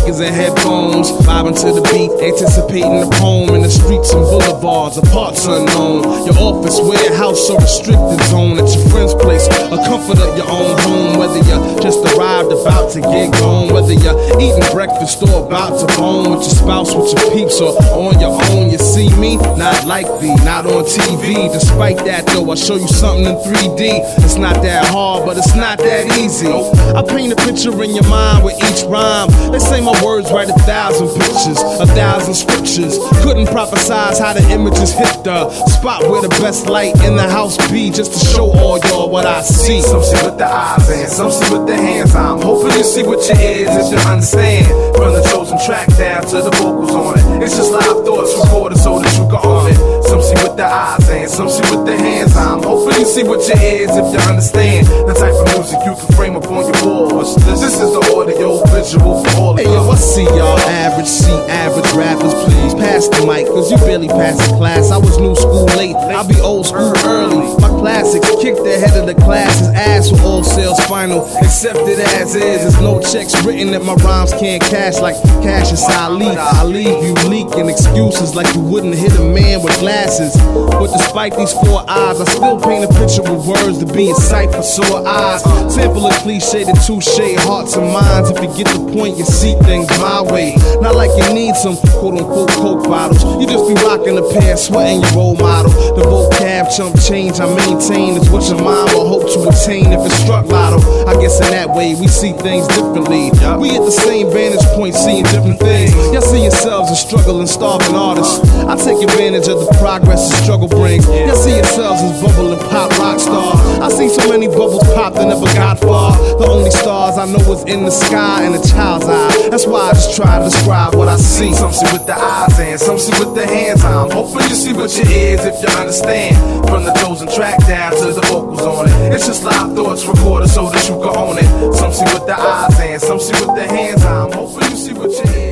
speakers and headphones, vibing to the beat, anticipating the poem. In the streets and boulevards, the parts unknown. Your office, warehouse, or restricted zone. At your friend's place, a comfort of your own home. Whether you just arrived, about to get gone, whether you're eating breakfast or about to bone with your spouse, with your peeps, or on your own. You see me, not likely, not on TV. Despite that though, I show you something in 3D. It's not that hard, but it's not that easy. I paint a picture in your mind with each rhyme. They say my words write 1,000 pictures, 1,000 scriptures. Couldn't prophesize how the images hit the spot where the best light in the house be, just to show all y'all what I see. Some see with the eyes and some see with the hands. I'm hoping you see with your ears if you understand. From the chosen track down to the vocals on it, it's just live thoughts recorded so that you can own it. Some see with the eyes and some see with the hands. I'm hoping you see with your ears if you understand the type of music you can frame up on your walls. This is the audio visual for all of Hey yo, I see y'all average, see average rappers. Please pass the mic, cause you barely passed the class. I was new school late, I'll be old school early. My classics kicked the head of the class's ass with all sales final. Accepted as is, there's no checks written that my rhymes can't cash like Cassius Ali. I leave you leaking excuses like you wouldn't hit a man with glasses. But despite these 4 eyes, I still paint a picture with words to be in sight for sore eyes. Sample a cliche to touche hearts and minds. If you get the point, you see things my way. Not like you need some quote-unquote Coke bottles. You just be rocking a pair, sweating your role model. The vocab chump change I maintain is what your mind will hope to attain if it struck lotto. I guess in that way we see things differently. We at the same vantage point seeing different things. Y'all see yourselves as struggling, starving artists. I take advantage of the progress the struggle brings. Y'all see yourselves as bubbling pop rock stars. I seen so many bubbles pop that never got far. The only stars I know is in the sky and a child's eye. That's why I just try to describe what I see. Some see with the eyes and some see with the hands. I'm hoping you see with your ears if you understand. From the chosen track down to the vocals on it, it's just live thoughts recorded so that you can own it. Some see with the eyes and some see with the hands. I'm hoping you see with your ears.